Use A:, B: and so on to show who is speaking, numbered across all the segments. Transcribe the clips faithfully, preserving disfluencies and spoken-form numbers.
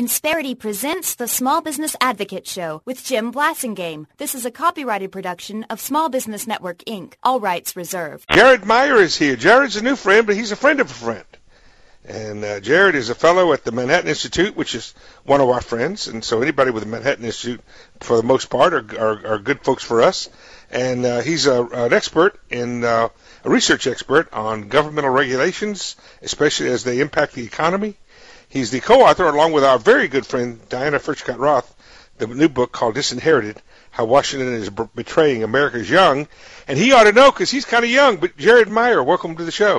A: Insperity presents the Small Business Advocate Show with Jim Blasingame. This is a copyrighted production of Small Business Network, Incorporated. All rights reserved.
B: Jared Meyer is here. Jared's a new friend, but he's a friend of a friend. And uh, Jared is a fellow at the Manhattan Institute, which is one of our friends. And so anybody with the Manhattan Institute, for the most part, are, are, are good folks for us. And uh, he's a, an expert, in uh, a research expert on governmental regulations, especially as they impact the economy. He's the co-author, along with our very good friend Diana Furchtgott-Roth, the new book called Disinherited, How Washington is B- Betraying America's Young. And he ought to know because he's kind of young. But Jared Meyer, welcome to the show.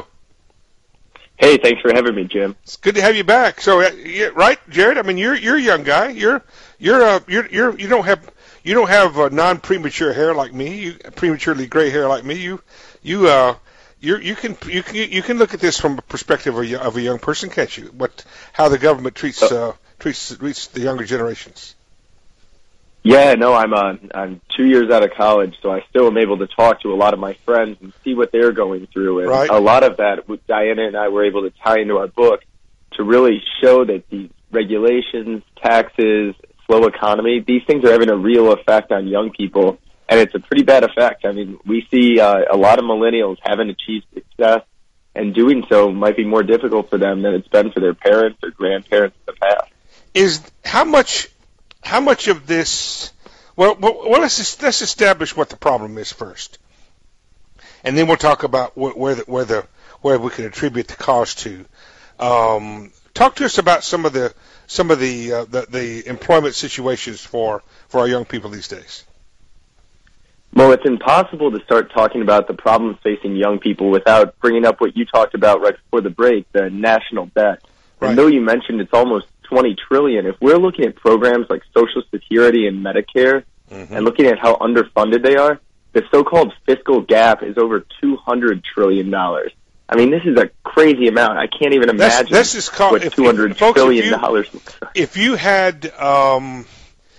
C: Hey, thanks for having me, Jim.
B: It's good to have you back. So, uh, yeah, right, Jared? I mean, you're you're a young guy. You're you're uh, you're you're you don't have you don't have uh, non-premature hair like me. You prematurely gray hair like me. You you uh you you can you can you can look at this from a perspective of a, of a young person, can't you? What how the government treats uh, treats treats the younger generations.
C: Yeah, no, I'm uh, I'm two years out of college, so I still am able to talk to a lot of my friends and see what they're going through. And
B: right.
C: A lot of that, Diana and I were able to tie into our book to really show that these regulations, taxes, slow economy, these things are having a real effect on young people, and it's a pretty bad effect. I mean, we see uh, a lot of millennials haven't achieved success, and doing so might be more difficult for them than it's been for their parents or grandparents in the past.
B: Is how much... How much of this? Well, well, well let's just, let's establish what the problem is first, and then we'll talk about wh- where the, where the where we can attribute the cause to. Um, talk to us about some of the some of the, uh, the the employment situations for for our young people these days.
C: Well, it's impossible to start talking about the problems facing young people without bringing up what you talked about right before the break, the national debt.
B: Right.
C: And though you mentioned it's almost twenty trillion dollars, if we're looking at programs like Social Security and Medicare mm-hmm. and looking at how underfunded they are, the so-called fiscal gap is over two hundred trillion dollars. I mean, this is a crazy amount. I can't even imagine
B: that's, that's called,
C: what
B: if,
C: two hundred
B: if, folks,
C: trillion
B: if you,
C: dollars looks like.
B: If you had, um,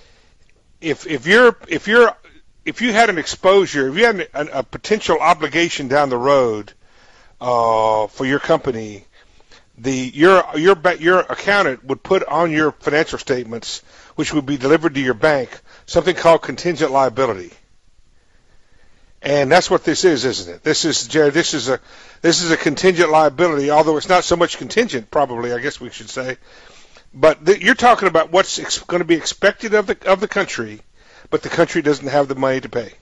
B: if if you're if you're if you had an exposure, if you had an, a potential obligation down the road uh, for your company, the your your your accountant would put on your financial statements, which would be delivered to your bank, something called contingent liability. And that's what this is, isn't it? This is Jared. This is a this is a contingent liability, although it's not so much contingent, probably. I guess we should say. But th- you're talking about what's ex- going to be expected of the of the country, but the country doesn't have the money to pay.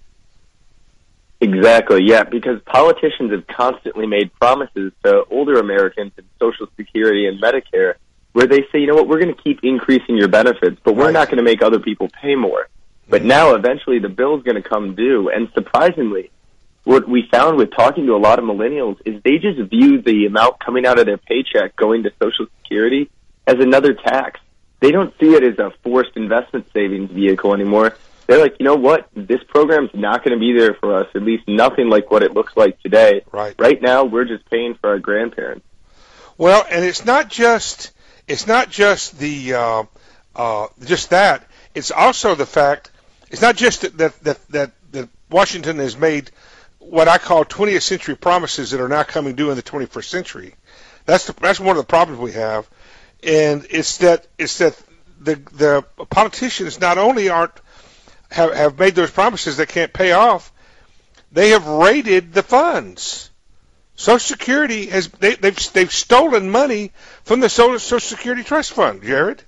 C: Exactly, yeah, because politicians have constantly made promises to older Americans in Social Security and Medicare where they say, you know what, we're going to keep increasing your benefits, but we're
B: right.
C: not going to make other people pay more. But mm-hmm. now, eventually, the bill's going to come due, and surprisingly, what we found with talking to a lot of millennials is they just view the amount coming out of their paycheck going to Social Security as another tax. They don't see it as a forced investment savings vehicle anymore. They're like, you know what? This program's not going to be there for us, at least nothing like what it looks like today.
B: Right.
C: Right now, we're just paying for our grandparents.
B: Well, and it's not just it's not just the uh, uh, just that. It's also the fact. It's not just that that, that that that Washington has made what I call twentieth century promises that are now coming due in the twenty-first century. That's the, that's one of the problems we have, and it's that it's that the the politicians not only aren't Have, have made those promises that can't pay off, they have raided the funds. Social Security has they, they've they've stolen money from the Social Security Trust Fund, Jared.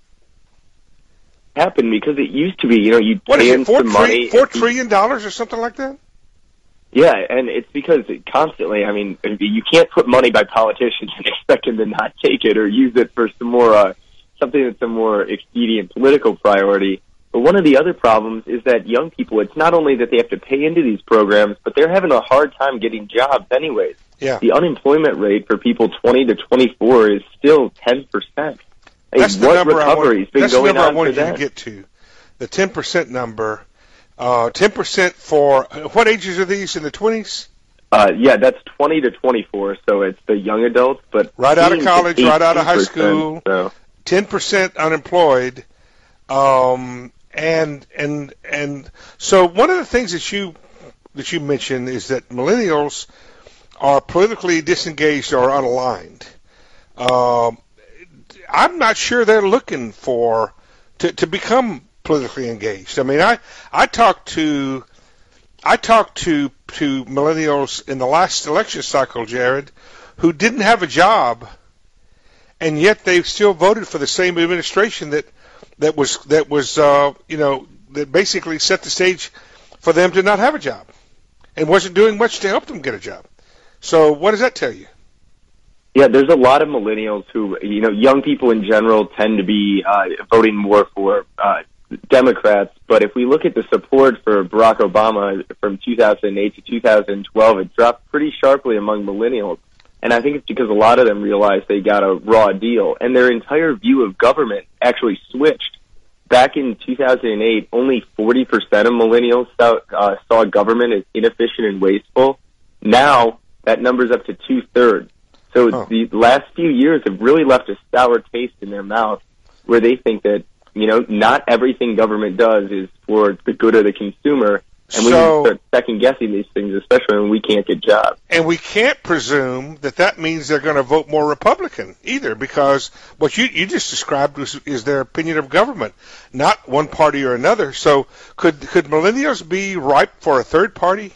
C: Happened because it used to be, you know, you
B: what
C: pay
B: is
C: in
B: it, four,
C: some
B: tri-
C: money.
B: four trillion dollars or something like that?
C: Yeah, and it's because it constantly, I mean, you can't put money by politicians and expect them to not take it or use it for some more uh, something that's a more expedient political priority. But one of the other problems is that young people, it's not only that they have to pay into these programs, but they're having a hard time getting jobs anyways.
B: Yeah.
C: The unemployment rate for people twenty to twenty-four is still ten percent. Hey,
B: that's the
C: what
B: number I
C: recovery has
B: want,
C: been
B: that's
C: going
B: the number
C: on
B: I wanted
C: for
B: you
C: that?
B: to get to. The ten percent number. Uh, ten percent for, what ages are these, in the twenties?
C: Uh, yeah, that's twenty to twenty-four, so it's the young adults. But
B: right out of college, right out of high school,
C: so.
B: ten percent unemployed. Um, and and and so one of the things that you that you mentioned is that millennials are politically disengaged or unaligned. Um, I'm not sure they're looking for to, to become politically engaged. I mean, I I talked to I talked to to millennials in the last election cycle, Jared, who didn't have a job, and yet they still voted for the same administration that that was that was uh, you know that basically set the stage for them to not have a job, and wasn't doing much to help them get a job. So, what does that tell you?
C: Yeah, there's a lot of millennials who, you know, young people in general tend to be uh, voting more for uh, Democrats. But if we look at the support for Barack Obama from two thousand eight to two thousand twelve, it dropped pretty sharply among millennials. And I think it's because a lot of them realized they got a raw deal, and their entire view of government actually switched. Back in two thousand eight, only forty percent of millennials saw, uh, saw government as inefficient and wasteful. Now, that number's up to two-thirds. So oh. the last few years have really left a sour taste in their mouth, where they think that, you know, not everything government does is for the good of the consumer, and we
B: so,
C: need to start second-guessing these things, especially when we can't get jobs.
B: And we can't presume that that means they're going to vote more Republican either, because what you, you just described was, is their opinion of government, not one party or another. So could could millennials be ripe for a third party?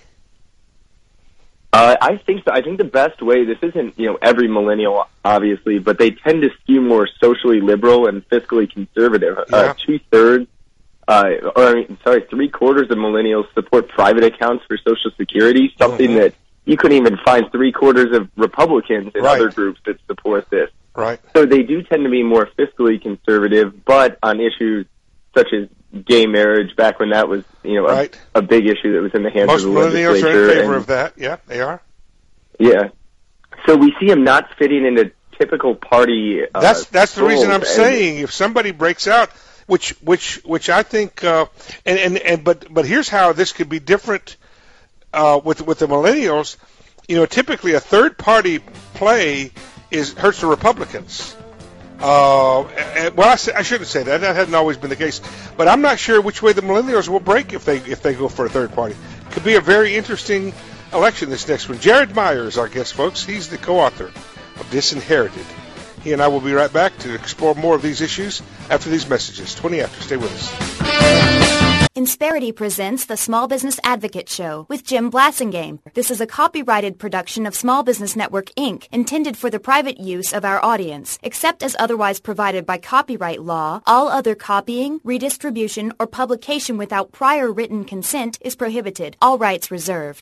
C: Uh, I think so. I think the best way, this isn't, you know, every millennial, obviously, but they tend to skew more socially liberal and fiscally conservative.
B: Yeah.
C: Uh, two-thirds, uh, or I mean, sorry, three-quarters of millennials support private accounts for Social Security, something mm-hmm. that you couldn't even find three-quarters of Republicans in
B: right.
C: other groups that support this.
B: Right.
C: So they do tend to be more fiscally conservative, but on issues such as gay marriage, back when that was, you know, a,
B: right.
C: a big issue that was in the hands
B: Most
C: of the legislature.
B: Most millennials are in favor
C: and,
B: of that. Yeah, they are.
C: Yeah. So we see him not fitting into typical party. Uh,
B: that's that's the reason I'm
C: and,
B: saying if somebody breaks out, which which which I think, uh, and, and and but but here's how this could be different uh, with with the millennials. You know, typically a third party play is hurts the Republicans. Uh, and, well, I, I shouldn't say that. That hadn't always been the case. But I'm not sure which way the millennials will break if they if they go for a third party. Could be a very interesting election, this next one. Jared Meyer is our guest, folks. He's the co-author of Disinherited. He and I will be right back to explore more of these issues after these messages. twenty after. Stay with us.
A: Insperity presents the Small Business Advocate Show with Jim Blasingame. This is a copyrighted production of Small Business Network, Incorporated, intended for the private use of our audience. Except as otherwise provided by copyright law, all other copying, redistribution, or publication without prior written consent is prohibited. All rights reserved.